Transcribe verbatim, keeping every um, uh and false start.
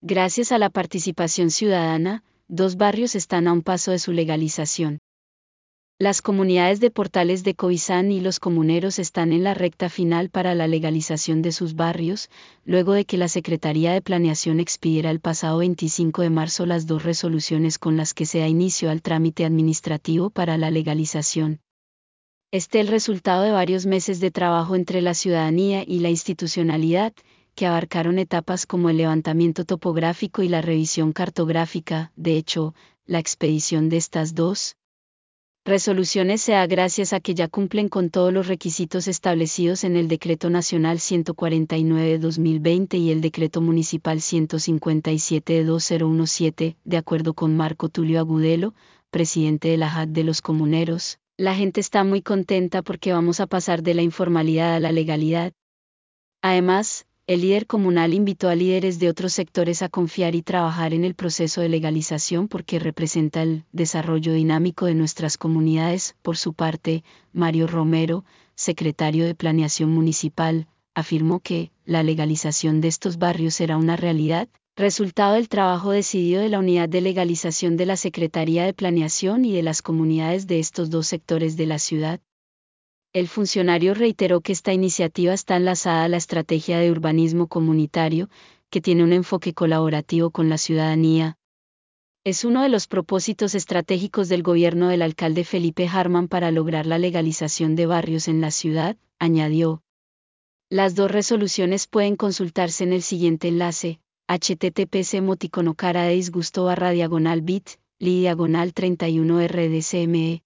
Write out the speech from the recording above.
Gracias a la participación ciudadana, dos barrios están a un paso de su legalización. Las comunidades de Portales de Covizán y los comuneros están en la recta final para la legalización de sus barrios, luego de que la Secretaría de Planeación expidiera el pasado veinticinco de marzo las dos resoluciones con las que se da inicio al trámite administrativo para la legalización. Este es el resultado de varios meses de trabajo entre la ciudadanía y la institucionalidad, que abarcaron etapas como el levantamiento topográfico y la revisión cartográfica. De hecho, la expedición de estas dos resoluciones se da gracias a que ya cumplen con todos los requisitos establecidos en el Decreto Nacional ciento cuarenta y nueve de dos mil veinte y el Decreto Municipal ciento cincuenta y siete de dos mil diecisiete, de acuerdo con Marco Tulio Agudelo, presidente de la J A D de los Comuneros. La gente está muy contenta porque vamos a pasar de la informalidad a la legalidad. Además, el líder comunal invitó a líderes de otros sectores a confiar y trabajar en el proceso de legalización porque representa el desarrollo dinámico de nuestras comunidades. Por su parte, Mario Romero, secretario de Planeación Municipal, afirmó que la legalización de estos barrios será una realidad, resultado del trabajo decidido de la Unidad de Legalización de la Secretaría de Planeación y de las comunidades de estos dos sectores de la ciudad. El funcionario reiteró que esta iniciativa está enlazada a la estrategia de urbanismo comunitario, que tiene un enfoque colaborativo con la ciudadanía. Es uno de los propósitos estratégicos del gobierno del alcalde Felipe Harman para lograr la legalización de barrios en la ciudad, añadió. Las dos resoluciones pueden consultarse en el siguiente enlace: https moticonocara de disgusto barra diagonal bit, li diagonal treinta y uno rdcme.